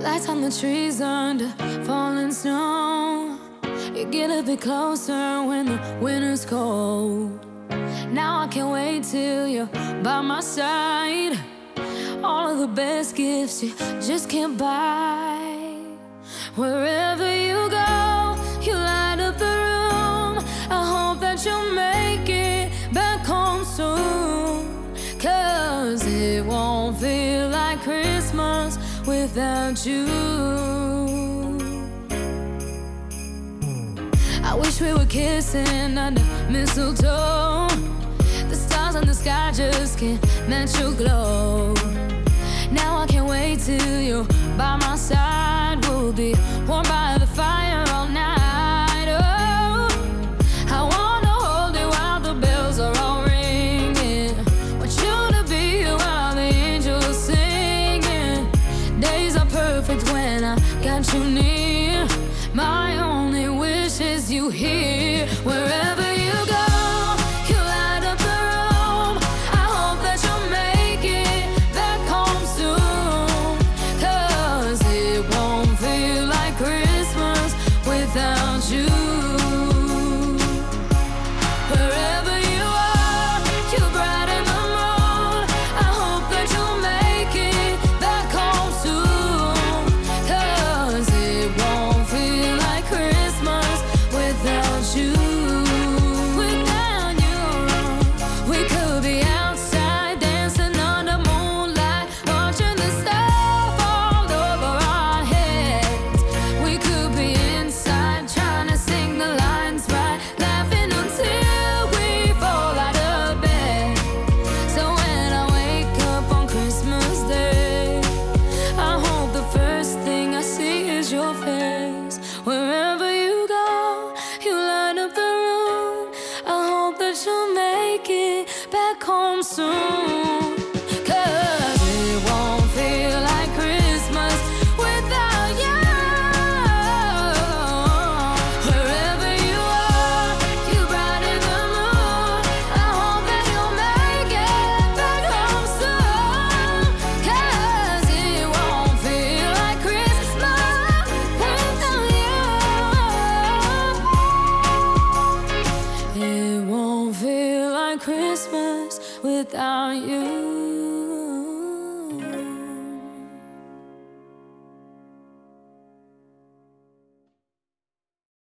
Lights on the trees under falling snow. You get a bit closer when the winter's cold. Now I can't wait till you're by my side. All of the best gifts you just can't buy. Wherever you go, you light up the room. I hope that you'll make it back home soon. 'Cause it won't feel like Christmas without you. I wish we were kissing under mistletoe. The stars in the sky just can't match your glow. Now I can't wait till you're by my side. We'll be warm by the fire all night. Oh, I wanna hold you while the bells are all ringing. Want you to be here while the angels are singing. Days are perfect when I got you near. My only wish is you here. Wherever you go, you light up the room. I hope that you'll make it back home soon. 'Cause it won't feel like Christmas without you. Wherever you are, you're bright in the moon. I hope that you'll make it back home soon. 'Cause it won't feel like Christmas without you. Without you, we could be outside dancing under moonlight, watching the stars fall over our heads. We could be inside trying to sing the lines right, laughing until we fall out of bed. So when I wake up on Christmas Day, I hope the first thing I see is your face. Wherever you go, you light up the room. I hope that you'll make it back home soon. 'Cause it won't feel like Christmas without you. Wherever you are, you bright in the moon. I hope that you'll make it back home soon. 'Cause it won't feel like Christmas without you. It won't feel like Christmas without you.